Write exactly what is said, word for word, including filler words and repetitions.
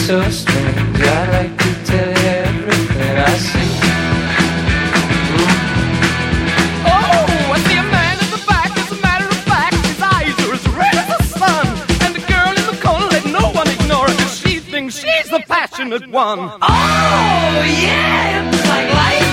so strange. I'd like to tell you everything I see. Oh, I see a man in the back. As a matter of fact, his eyes are as red as the sun. And the girl in the corner, let no one ignore her, 'cause she thinks she's the passionate one. Oh, yeah, it's like life.